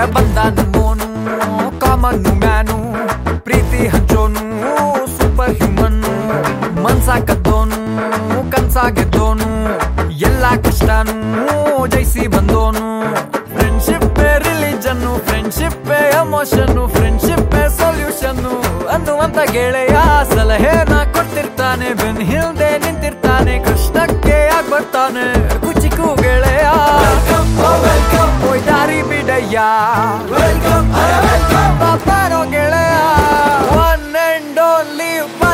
ಬಂದಾನು ಮೋನು common man ಪ್ರೀತಿ ಹಂಚೋನು ಸೂಪರ್ ಹ್ಯೂಮನ್ನು ಮನ್ಸ ಕದ್ದೋನು ಕನ್ಸ ಗೆದ್ದೋನು ಎಲ್ಲ ಕಷ್ಟನು ಜಯಿಸಿ ಬಂದೋನು friendship religion friendship emotion friendship solution ಅನ್ನುವಂತ ಗೆಳೆಯ ಸಲಹೆನ ಕೊಡ್ತಿರ್ತಾನೆ ಬೆನ್ ಹಿಂದೆ ನಿಂತಿರ್ತಾನೆ ಕಷ್ಟಕ್ಕೆ ಆಗ್ ಬರ್ತಾನೆ ಕುಚಿಕು ಗೆಳೆಯ ದಾರಿ ಬಿಡಯ್ಯ ಪಾಪಾರೋ ಗೆಳೆಯ ಒನ್ ಅಂಡ್ ಓನ್ಲಿ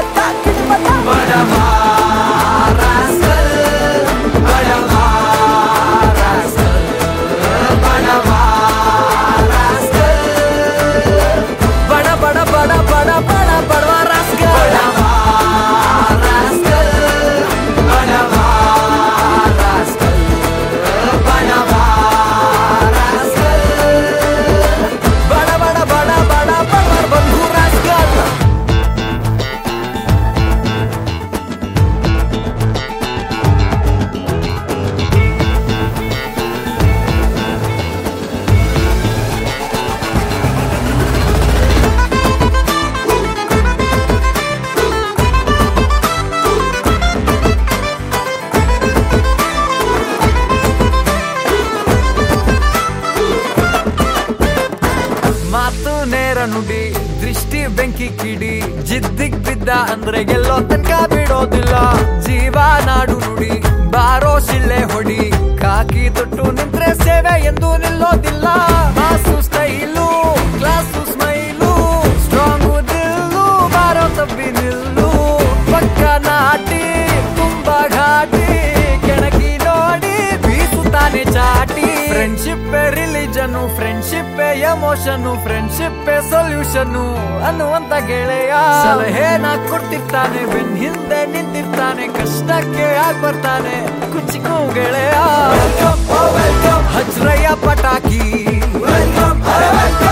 ಮಾತು ನೇರ ನುಡಿ ದೃಷ್ಟಿ ಬೆಂಕಿ ಕಿಡಿ ಜಿದ್ದಿಗ್ ಬಿದ್ದ ಅಂದ್ರೆ ಗೆಲ್ಲೋ ತನಕ ಬಿಡೋದಿಲ್ಲ ಜೀವ ನಾಡು ನುಡಿ ಬಾರೋ ಶಿಳ್ಳೆ ಹೊಡಿ ಕಾಕಿ ತೊಟ್ಟು ನಿಂತ್ರೆ ಸೇವೆ ಎಂದು ನಿಲ್ಲೋದಿಲ್ಲ mass style class smile strong ದಿಲ್ಲು ಬಾರೋ ತಬ್ಬಿ ನಿಲ್ಲು ಪಕ್ಕ ನಾಟಿ ತುಂಬಾ ಘಾಟಿ ಕೆಣಕಿ ನೋಡಿ ಬೀಸುತ್ತಾನೆ ಚಾಟಿ friendship religion friendship emotion friendship solution ಅನ್ನುವಂತ ಗೆಳೆಯ ಸಲಹೆನ ಕೊಡ್ತಿರ್ತಾನೆ ಬೆನ್ ಹಿಂದೆ ನಿಂತಿರ್ತಾನೆ ಕಷ್ಟಕ್ಕೆ ಆಗ್ ಬರ್ತಾನೆ ಕುಚಿಕು ಗೆಳೆಯ ಹಜ್ರಯ್ಯ ಪಟಾಕಿ